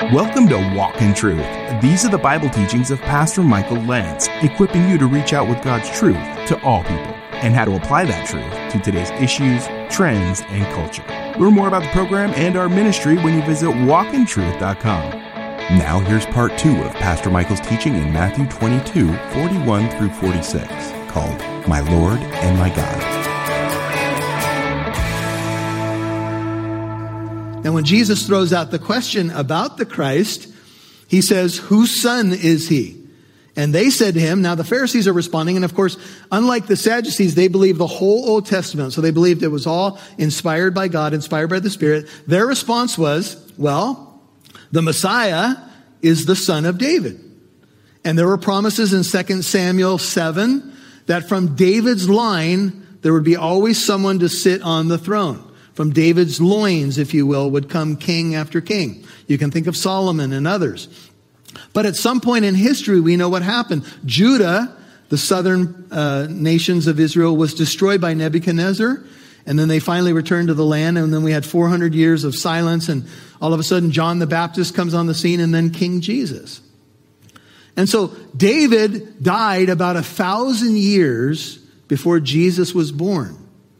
Welcome to Walk in Truth. These are the Bible teachings of Pastor Michael Lance, equipping you to reach out with God's truth to all people and how to apply that truth to today's issues, trends, and culture. Learn more about the program and our ministry when you visit walkintruth.com. Now here's part 2 of Pastor Michael's teaching in Matthew 22, 41 through 46, called My Lord and My God. Now, when Jesus throws out the question about the Christ, he says, whose son is he? And they said to him, now the Pharisees are responding, and of course, unlike the Sadducees, they believed the whole Old Testament. So they believed it was all inspired by God, inspired by the Spirit. Their response was, well, the Messiah is the son of David. And there were promises in 2 Samuel 7 that from David's line, there would be always someone to sit on the throne. From David's loins, if you will, would come king after king. You can think of Solomon and others. But at some point in history, we know what happened. Judah, the southern nations of Israel, was destroyed by Nebuchadnezzar. And then they finally returned to the land. And then we had 400 years of silence. And all of a sudden, John the Baptist comes on the scene, and then King Jesus. And so David died about 1,000 years before Jesus was born.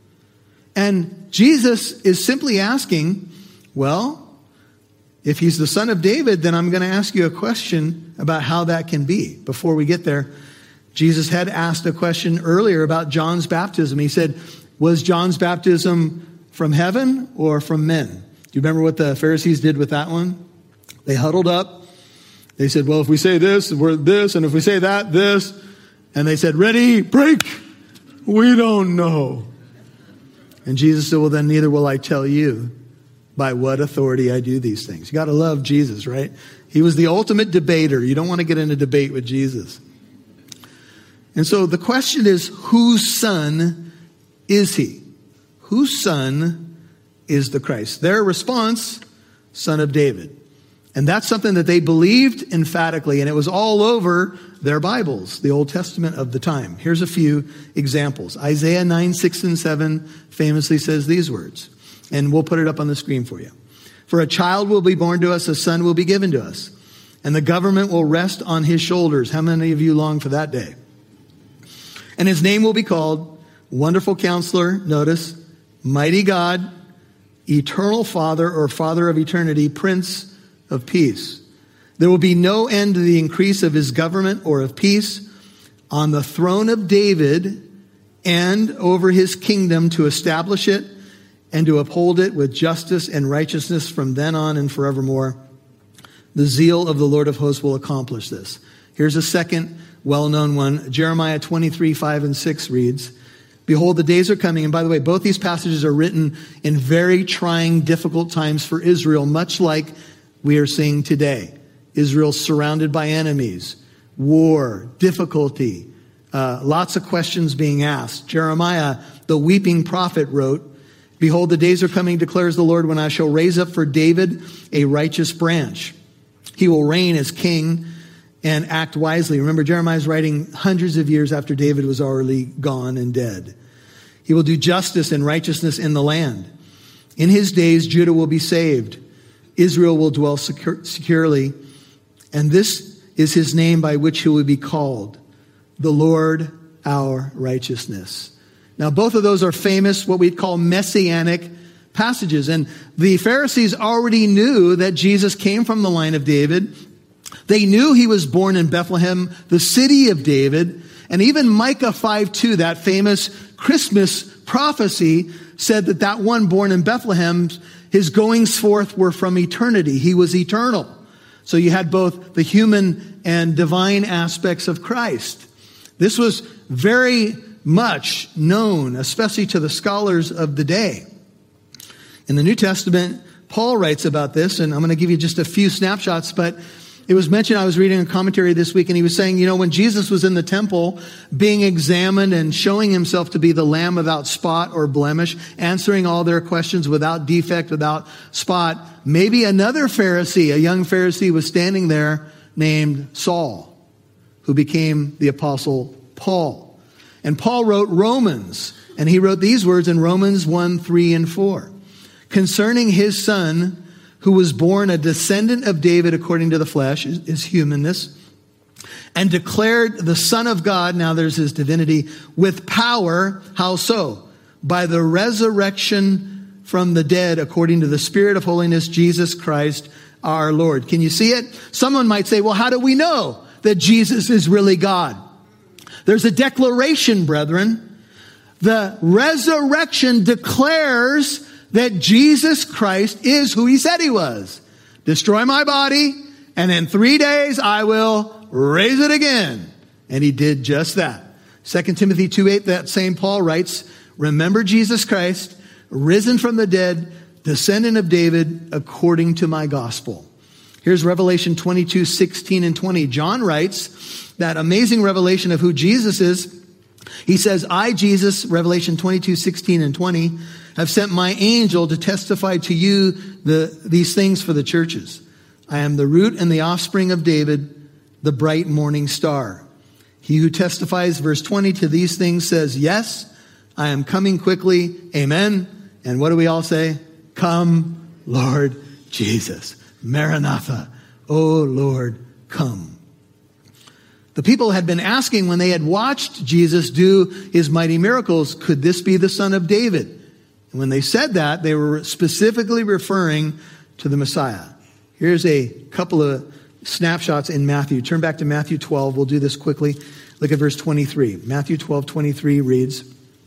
And Jesus is simply asking, well, if he's the son of David, then I'm going to ask you a question about how that can be. Before we get there, Jesus had asked a question earlier about John's baptism. He said, was John's baptism from heaven or from men? Do you remember what the Pharisees did with that one? They huddled up. They said, well, if we say this, we're this. And if we say that, this. And they said, ready, break. We don't know. And Jesus said, well, then neither will I tell you by what authority I do these things. You got to love Jesus, right? He was the ultimate debater. You don't want to get in a debate with Jesus. And so the question is, whose son is he? Whose son is the Christ? Their response, son of David. And that's something that they believed emphatically, and it was all over their Bibles, the Old Testament of the time. Here's a few examples. Isaiah 9, 6, and 7 famously says these words, and we'll put it up on the screen for you. For a child will be born to us, a son will be given to us, and the government will rest on his shoulders. How many of you long for that day? And his name will be called Wonderful Counselor, notice, Mighty God, Eternal Father, or Father of Eternity, Prince of Peace. There will be no end to the increase of his government or of peace on the throne of David and over his kingdom, to establish it and to uphold it with justice and righteousness from then on and forevermore. The zeal of the Lord of hosts will accomplish this. Here's a second well-known one. Jeremiah 23, 5 and 6 reads, behold, the days are coming. And by the way, both these passages are written in very trying, difficult times for Israel, much like we are seeing today. Israel surrounded by enemies, war, difficulty, lots of questions being asked. Jeremiah, the weeping prophet, wrote, behold, the days are coming, declares the Lord, when I shall raise up for David a righteous branch. He will reign as king and act wisely. Remember, Jeremiah's writing hundreds of years after David was already gone and dead. He will do justice and righteousness in the land. In his days, Judah will be saved. Israel will dwell securely, and this is his name by which he will be called, the Lord our righteousness. Now, both of those are famous, what we'd call messianic passages. And the Pharisees already knew that Jesus came from the line of David. They knew he was born in Bethlehem, the city of David. And even Micah 5:2, that famous Christmas prophecy, said that one born in Bethlehem, his goings forth were from eternity. He was eternal. So you had both the human and divine aspects of Christ. This was very much known, especially to the scholars of the day. In the New Testament, Paul writes about this, and I'm going to give you just a few snapshots, but it was mentioned, I was reading a commentary this week, and he was saying, when Jesus was in the temple being examined and showing himself to be the Lamb without spot or blemish, answering all their questions without defect, without spot, maybe another Pharisee, a young Pharisee, was standing there named Saul, who became the Apostle Paul. And Paul wrote Romans, and he wrote these words in Romans 1, 3, and 4. Concerning his son, who was born a descendant of David according to the flesh, his humanness, and declared the Son of God, now there's his divinity, with power. How so? By the resurrection from the dead according to the Spirit of holiness, Jesus Christ our Lord. Can you see it? Someone might say, well, how do we know that Jesus is really God? There's a declaration, brethren. The resurrection declares that Jesus Christ is who he said he was. Destroy my body, and in 3 days I will raise it again. And he did just that. 2 Timothy 2:8, that same Paul writes, remember Jesus Christ, risen from the dead, descendant of David, according to my gospel. Here's Revelation 22:16 and 20. John writes that amazing revelation of who Jesus is. He says, I, Jesus, Revelation 22:16 and 20, have sent my angel to testify to you these things for the churches. I am the root and the offspring of David, the bright morning star. He who testifies, verse 20, to these things says, yes, I am coming quickly. Amen. And what do we all say? Come, Lord Jesus. Maranatha. O Lord, come. The people had been asking when they had watched Jesus do his mighty miracles, could this be the Son of David? And when they said that, they were specifically referring to the Messiah. Here's a couple of snapshots in Matthew. Turn back to Matthew 12. We'll do this quickly. Look at verse 23. Matthew 12:23 reads,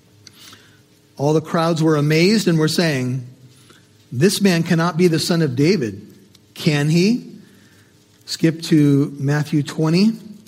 all the crowds were amazed and were saying, this man cannot be the son of David, can he? Skip to Matthew 20,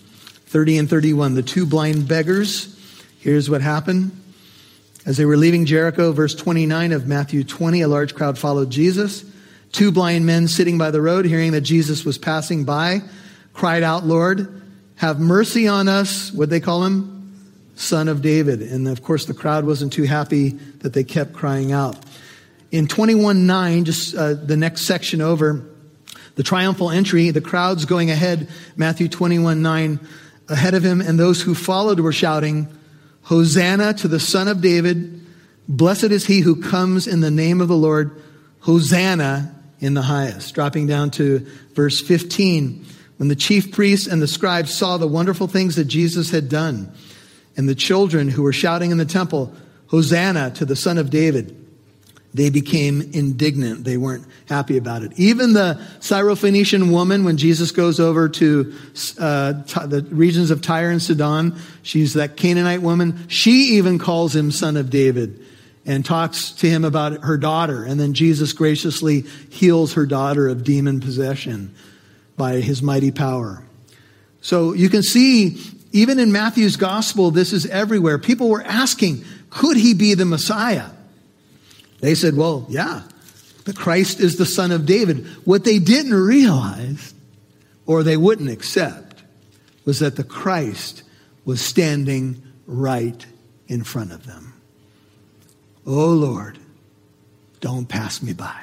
30 and 31. The two blind beggars. Here's what happened. As they were leaving Jericho, verse 29 of Matthew 20, a large crowd followed Jesus. Two blind men sitting by the road, hearing that Jesus was passing by, cried out, Lord, have mercy on us. What'd they call him? Son of David. And of course, the crowd wasn't too happy that they kept crying out. In 21:9, just the next section over, the triumphal entry, the crowds going ahead, Matthew 21:9, ahead of him, and those who followed were shouting, Hosanna to the Son of David. Blessed is he who comes in the name of the Lord. Hosanna in the highest. Dropping down to verse 15. When the chief priests and the scribes saw the wonderful things that Jesus had done, and the children who were shouting in the temple, Hosanna to the Son of David, they became indignant. They weren't happy about it. Even the Syrophoenician woman, when Jesus goes over to the regions of Tyre and Sidon, she's that Canaanite woman, she even calls him Son of David and talks to him about her daughter. And then Jesus graciously heals her daughter of demon possession by his mighty power. So you can see, even in Matthew's gospel, this is everywhere. People were asking, could he be the Messiah? They said, well, yeah, the Christ is the Son of David. What they didn't realize, or they wouldn't accept, was that the Christ was standing right in front of them. Oh, Lord, don't pass me by.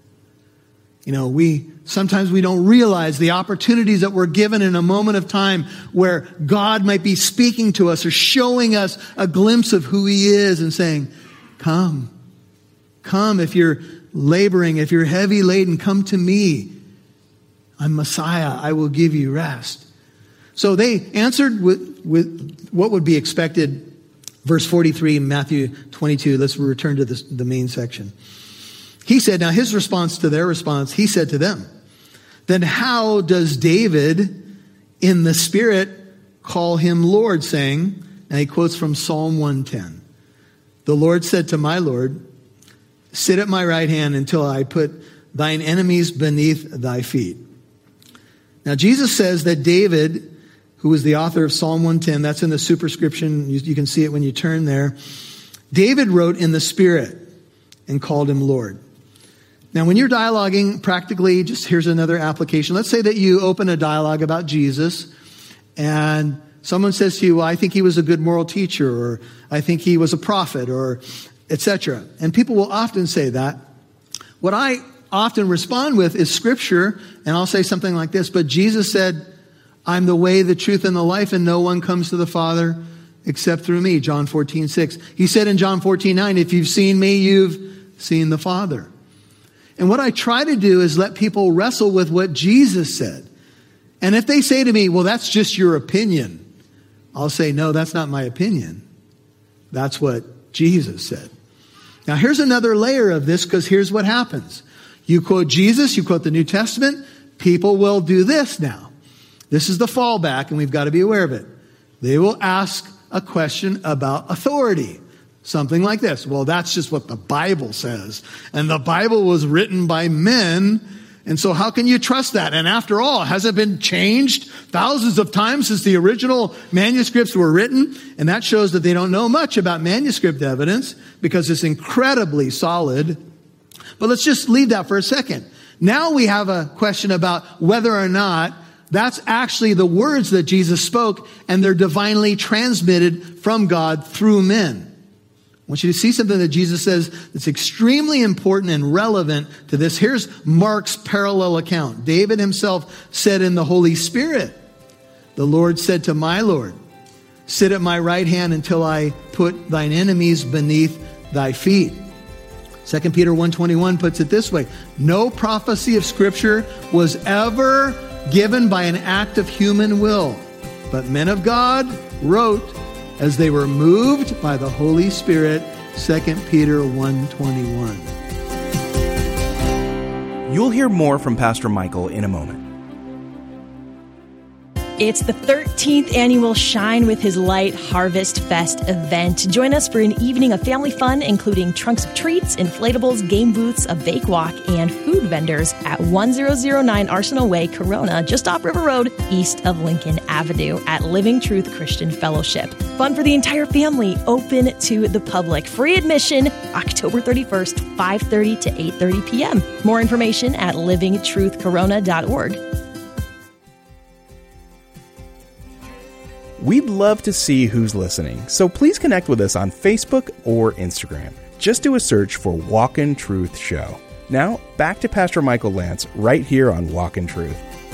You know, sometimes we don't realize the opportunities that we're given in a moment of time where God might be speaking to us or showing us a glimpse of who he is and saying, come if you're laboring, if you're heavy laden, come to me. I'm Messiah. I will give you rest. So they answered with what would be expected. Verse 43, Matthew 22. Let's return to the main section. He said, now his response to their response, he said to them, then how does David in the Spirit call him Lord, saying, and he quotes from Psalm 110, the Lord said to my Lord, sit at my right hand until I put thine enemies beneath thy feet. Now Jesus says that David, who was the author of Psalm 110, that's in the superscription, you can see it when you turn there. David wrote in the Spirit and called him Lord. Now, when you're dialoguing, practically, just here's another application. Let's say that you open a dialogue about Jesus, and someone says to you, well, I think he was a good moral teacher, or I think he was a prophet, or etc. And people will often say that. What I often respond with is scripture, and I'll say something like this, but Jesus said, I'm the way, the truth, and the life, and no one comes to the Father except through me, John 14:6. He said in John 14:9, if you've seen me, you've seen the Father. And what I try to do is let people wrestle with what Jesus said. And if they say to me, well, that's just your opinion, I'll say, no, that's not my opinion. That's what Jesus said. Now, here's another layer of this, because here's what happens. You quote Jesus, you quote the New Testament, people will do this now. This is the fallback, and we've got to be aware of it. They will ask a question about authority. Something like this. Well, that's just what the Bible says. And the Bible was written by men. And so how can you trust that? And after all, has it been changed thousands of times since the original manuscripts were written? And that shows that they don't know much about manuscript evidence, because it's incredibly solid. But let's just leave that for a second. Now we have a question about whether or not that's actually the words that Jesus spoke, and they're divinely transmitted from God through men. I want you to see something that Jesus says that's extremely important and relevant to this. Here's Mark's parallel account. David himself said in the Holy Spirit, the Lord said to my Lord, sit at my right hand until I put thine enemies beneath thy feet. 2 Peter 1:21 puts it this way. No prophecy of Scripture was ever given by an act of human will, but men of God wrote as they were moved by the Holy Spirit. 2 Peter 1:21. You'll hear more from Pastor Michael in a moment. It's the 13th annual Shine with His Light Harvest Fest event. Join us for an evening of family fun, including trunks of treats, inflatables, game booths, a bake walk, and food vendors at 1009 Arsenal Way, Corona, just off River Road, east of Lincoln Avenue at Living Truth Christian Fellowship. Fun for the entire family, open to the public. Free admission, October 31st, 5:30 to 8:30 p.m. More information at livingtruthcorona.org. We'd love to see who's listening, so please connect with us on Facebook or Instagram. Just do a search for Walk in Truth Show. Now, back to Pastor Michael Lantz right here on Walk in Truth.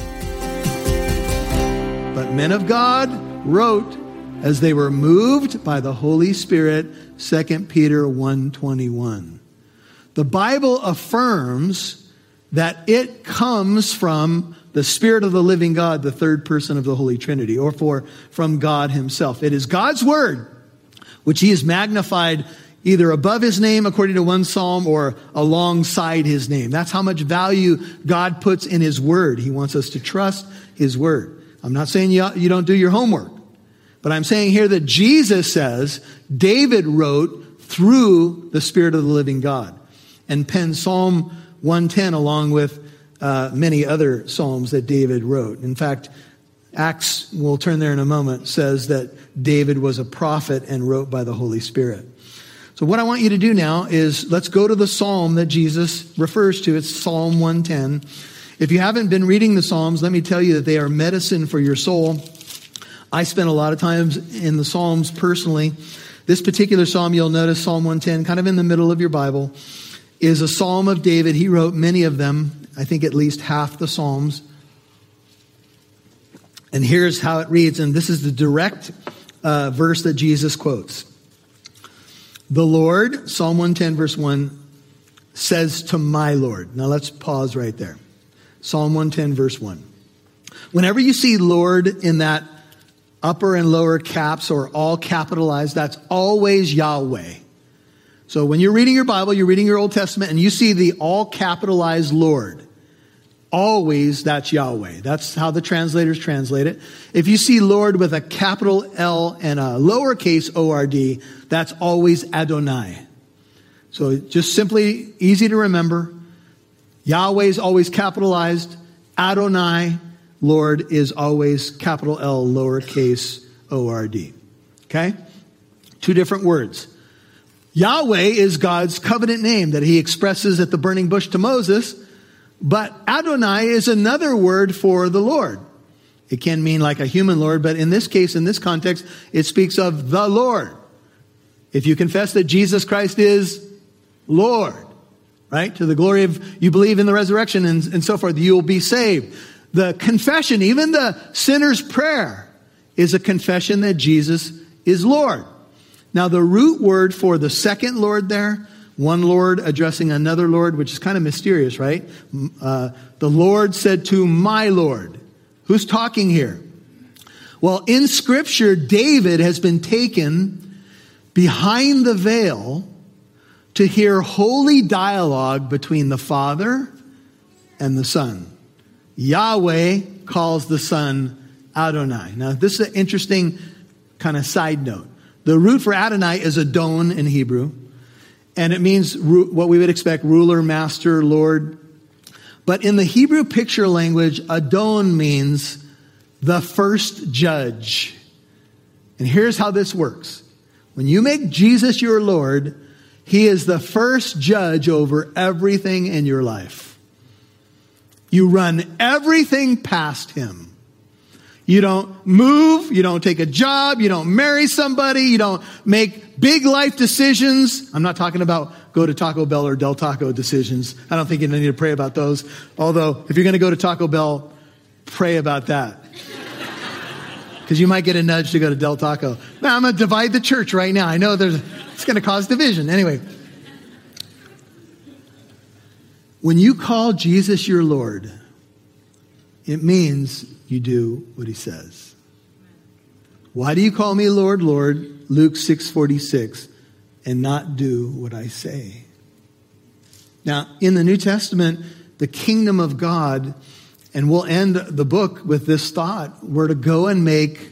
But men of God wrote as they were moved by the Holy Spirit, 2 Peter 1:21. The Bible affirms that it comes from the Spirit of the living God, the third person of the Holy Trinity, or from God himself. It is God's word, which he has magnified either above his name, according to one psalm, or alongside his name. That's how much value God puts in his word. He wants us to trust his word. I'm not saying you don't do your homework, but I'm saying here that Jesus says David wrote through the Spirit of the living God and penned Psalm 110 along with many other psalms that David wrote. In fact, Acts, we'll turn there in a moment, says that David was a prophet and wrote by the Holy Spirit. So what I want you to do now is let's go to the psalm that Jesus refers to. It's Psalm 110. If you haven't been reading the Psalms, let me tell you that they are medicine for your soul. I spent a lot of times in the Psalms personally. This particular psalm, you'll notice Psalm 110, kind of in the middle of your Bible, is a psalm of David. He wrote many of them. I think at least half the Psalms. And here's how it reads, and this is the direct verse that Jesus quotes. The Lord, Psalm 110 verse 1, says to my Lord. Now let's pause right there. Psalm 110 verse 1. Whenever you see Lord in that upper and lower caps or all capitalized, that's always Yahweh. So when you're reading your Bible, you're reading your Old Testament, and you see the all capitalized Lord, always that's Yahweh. That's how the translators translate it. If you see Lord with a capital L and a lowercase O-R-D, that's always Adonai. So just simply easy to remember. Yahweh is always capitalized. Adonai, Lord, is always capital L, lowercase O-R-D. Okay? Two different words. Yahweh is God's covenant name that he expresses at the burning bush to Moses, but Adonai is another word for the Lord. It can mean like a human Lord, but in this case, in this context, it speaks of the Lord. If you confess that Jesus Christ is Lord, right, to the glory of, you believe in the resurrection and so forth, you will be saved. The confession, even the sinner's prayer, is a confession that Jesus is Lord. Now, the root word for the second Lord there one Lord addressing another Lord, which is kind of mysterious, right? The Lord said to my Lord. Who's talking here? Well, in Scripture, David has been taken behind the veil to hear holy dialogue between the Father and the Son. Yahweh calls the Son Adonai. Now, this is an interesting kind of side note. The root for Adonai is Adon in Hebrew, and it means what we would expect, ruler, master, Lord. But in the Hebrew picture language, Adon means the first judge. And here's how this works. When you make Jesus your Lord, he is the first judge over everything in your life. You run everything past him. You don't move, you don't take a job, you don't marry somebody, you don't make big life decisions. I'm not talking about go to Taco Bell or Del Taco decisions. I don't think you need to pray about those. Although, if you're going to go to Taco Bell, pray about that. Because you might get a nudge to go to Del Taco. Now, I'm going to divide the church right now. I know it's going to cause division. Anyway. When you call Jesus your Lord, it means you do what he says. Why do you call me Lord, Lord, Luke 6:46, and not do what I say? Now, in the New Testament, the kingdom of God, and we'll end the book with this thought, we're to go and make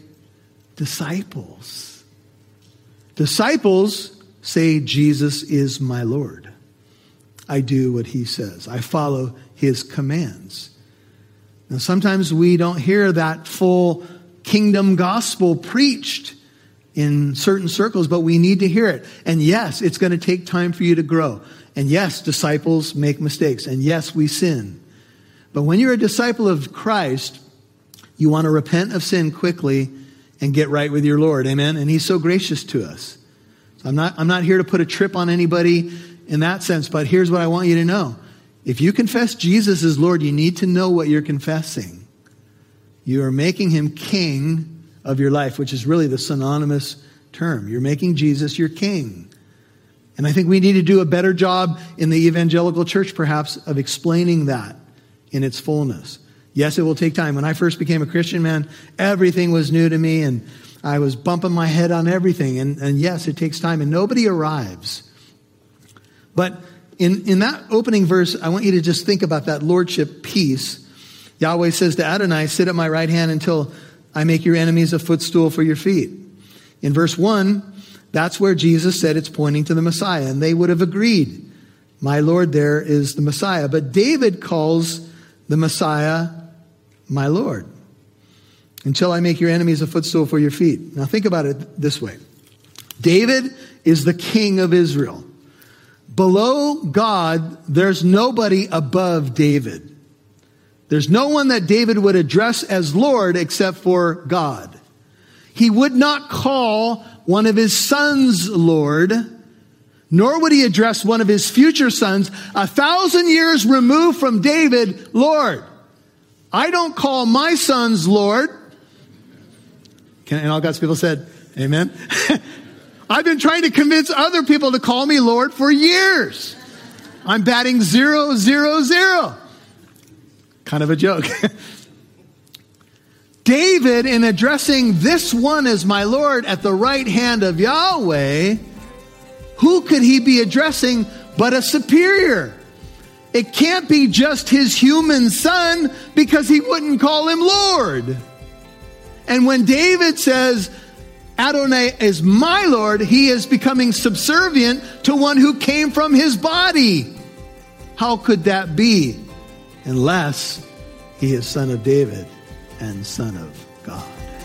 disciples. Disciples say, Jesus is my Lord. I do what he says. I follow his commands. Now, sometimes we don't hear that full kingdom gospel preached in certain circles, but we need to hear it. And yes, it's going to take time for you to grow. And yes, disciples make mistakes. And yes, we sin. But when you're a disciple of Christ, you want to repent of sin quickly and get right with your Lord. Amen? And he's so gracious to us. So I'm not here to put a trip on anybody in that sense, but here's what I want you to know. If you confess Jesus as Lord, you need to know what you're confessing. You are making him king of your life, which is really the synonymous term. You're making Jesus your king. And I think we need to do a better job in the evangelical church, perhaps, of explaining that in its fullness. Yes, it will take time. When I first became a Christian, man, everything was new to me, and I was bumping my head on everything. And yes, it takes time, and nobody arrives. But in that opening verse, I want you to just think about that lordship piece. Yahweh says to Adonai, sit at my right hand until I make your enemies a footstool for your feet. In verse 1, that's where Jesus said it's pointing to the Messiah, and they would have agreed. My Lord there is the Messiah. But David calls the Messiah my Lord. Until I make your enemies a footstool for your feet. Now think about it this way. David is the king of Israel. Below God, there's nobody above David. There's no one that David would address as Lord except for God. He would not call one of his sons Lord, nor would he address one of his future sons 1,000 years removed from David, Lord. I don't call my sons Lord. And all God's people said, amen. I've been trying to convince other people to call me Lord for years. I'm batting 0, 0, 0. Kind of a joke. David, in addressing this one as my Lord at the right hand of Yahweh, who could he be addressing but a superior? It can't be just his human son, because he wouldn't call him Lord. And when David says, Adonai is my Lord, he is becoming subservient to one who came from his body. How could that be? Unless he is son of David and son of God.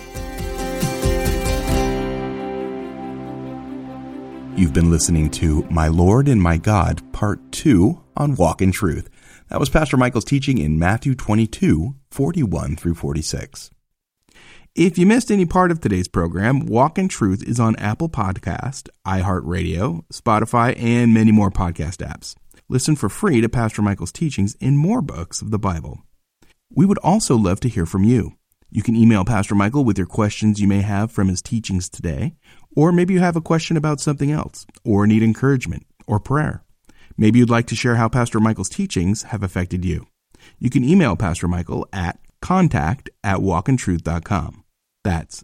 You've been listening to My Lord and My God, Part 2 on Walk in Truth. That was Pastor Michael's teaching in Matthew 22, 41 through 46. If you missed any part of today's program, Walk in Truth is on Apple Podcast, iHeartRadio, Spotify, and many more podcast apps. Listen for free to Pastor Michael's teachings in more books of the Bible. We would also love to hear from you. You can email Pastor Michael with your questions you may have from his teachings today, or maybe you have a question about something else, or need encouragement or prayer. Maybe you'd like to share how Pastor Michael's teachings have affected you. You can email Pastor Michael at contact@walkintruth.com. That's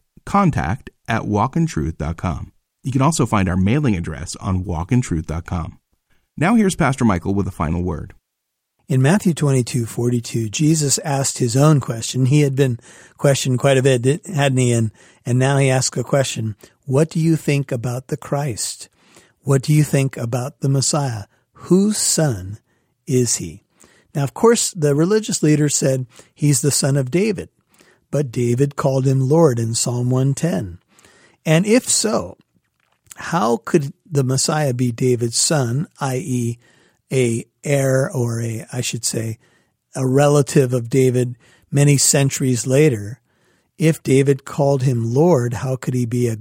contact@walkintruth.com. You can also find our mailing address on walkintruth.com. Now here's Pastor Michael with a final word. In Matthew 22:42, Jesus asked his own question. He had been questioned quite a bit, hadn't he? And now he asked a question. What do you think about the Christ? What do you think about the Messiah? Whose son is he? Now, of course, the religious leaders said he's the son of David, but David called him Lord in Psalm 110. And if so, how could the Messiah be David's son, i.e., a heir or a relative of David many centuries later? If David called him Lord, how could he be a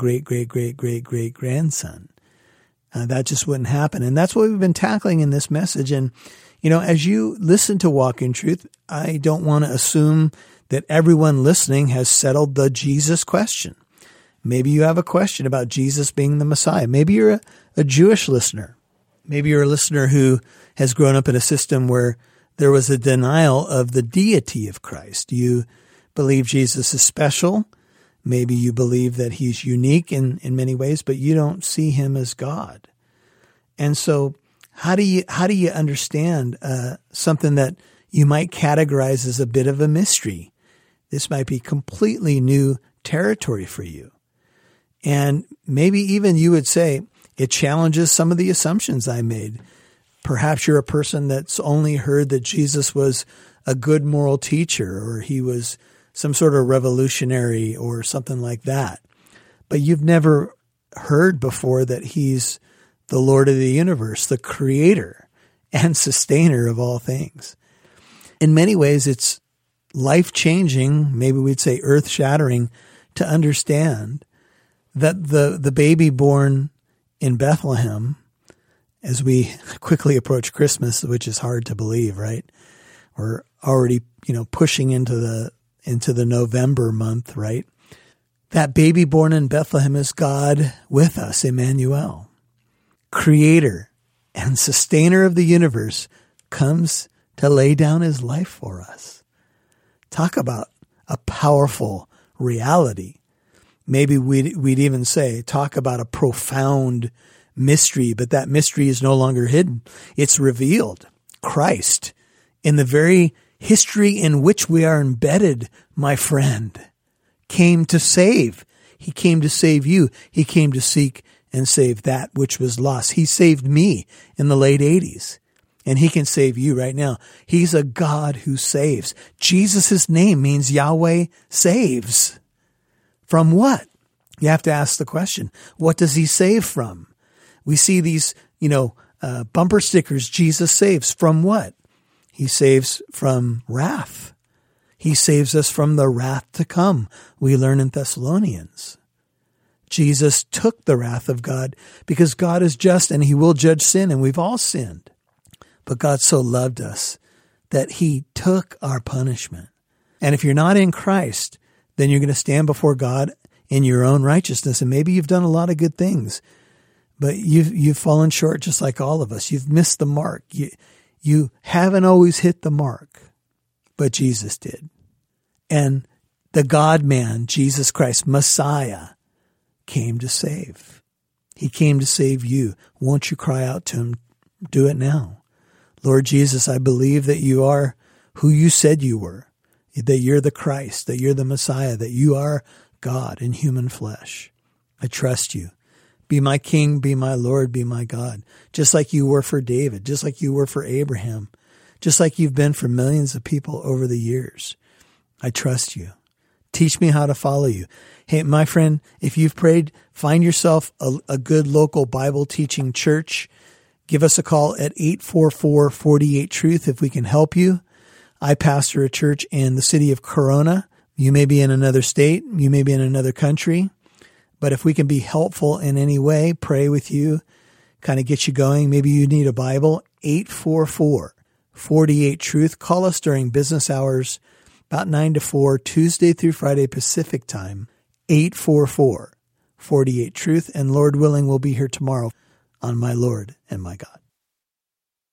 great-great-great-great-great-grandson? That just wouldn't happen. And that's what we've been tackling in this message. And, as you listen to Walk in Truth, I don't want to assume that everyone listening has settled the Jesus question. Maybe you have a question about Jesus being the Messiah. Maybe you're a Jewish listener. Maybe you're a listener who has grown up in a system where there was a denial of the deity of Christ. You believe Jesus is special. Maybe you believe that he's unique in many ways, but you don't see him as God. And so how do you understand something that you might categorize as a bit of a mystery? This might be completely new territory for you. And maybe even you would say, it challenges some of the assumptions I made. Perhaps you're a person that's only heard that Jesus was a good moral teacher, or he was some sort of revolutionary or something like that. But you've never heard before that he's the Lord of the universe, the creator and sustainer of all things. In many ways, it's life-changing, maybe we'd say earth-shattering, to understand that the baby born in Bethlehem, as we quickly approach Christmas, which is hard to believe, right? We're already, pushing into the November month, right? That baby born in Bethlehem is God with us, Emmanuel. Creator and sustainer of the universe comes to lay down his life for us. Talk about a powerful reality. Maybe we'd even say, talk about a profound mystery, but that mystery is no longer hidden. It's revealed. Christ, in the very history in which we are embedded, my friend, came to save. He came to save you. He came to seek and save that which was lost. He saved me in the late 80s, and he can save you right now. He's a God who saves. Jesus' name means Yahweh saves. From what? You have to ask the question, what does he save from? We see these, bumper stickers, Jesus saves. From what? He saves from wrath. He saves us from the wrath to come. We learn in Thessalonians. Jesus took the wrath of God because God is just and he will judge sin, and we've all sinned. But God so loved us that he took our punishment. And if you're not in Christ, then you're going to stand before God in your own righteousness. And maybe you've done a lot of good things, but you've fallen short just like all of us. You've missed the mark. You haven't always hit the mark, but Jesus did. And the God-man, Jesus Christ, Messiah, came to save. He came to save you. Won't you cry out to him? Do it now. Lord Jesus, I believe that you are who you said you were, that you're the Christ, that you're the Messiah, that you are God in human flesh. I trust you. Be my King, be my Lord, be my God, just like you were for David, just like you were for Abraham, just like you've been for millions of people over the years. I trust you. Teach me how to follow you. Hey, my friend, if you've prayed, find yourself a good local Bible teaching church. Give us a call at 844-48-TRUTH if we can help you. I pastor a church in the city of Corona. You may be in another state. You may be in another country. But if we can be helpful in any way, pray with you, kind of get you going. Maybe you need a Bible. 844-48-TRUTH. Call us during business hours, about 9 to 4, Tuesday through Friday Pacific time. 844-48-TRUTH. And Lord willing, we'll be here tomorrow on My Lord and My God.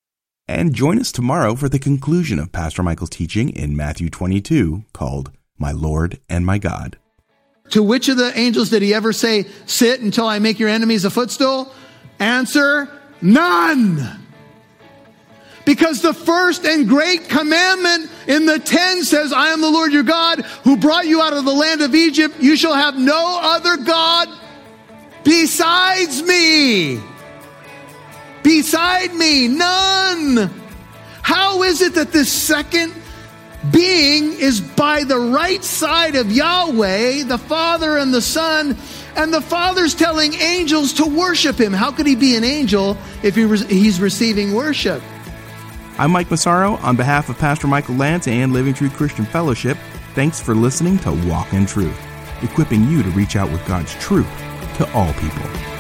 And join us tomorrow for the conclusion of Pastor Michael's teaching in Matthew 22 called My Lord and My God. To which of the angels did he ever say, sit until I make your enemies a footstool? Answer, none. Because the first and great commandment in the 10 says, I am the Lord your God who brought you out of the land of Egypt. You shall have no other God besides me. Beside me, none. How is it that this second being is by the right side of Yahweh, the Father and the Son, and the Father's telling angels to worship him? How could he be an angel if he's receiving worship? I'm Mike Massaro. On behalf of Pastor Michael Lantz and Living Truth Christian Fellowship, thanks for listening to Walk in Truth, equipping you to reach out with God's truth to all people.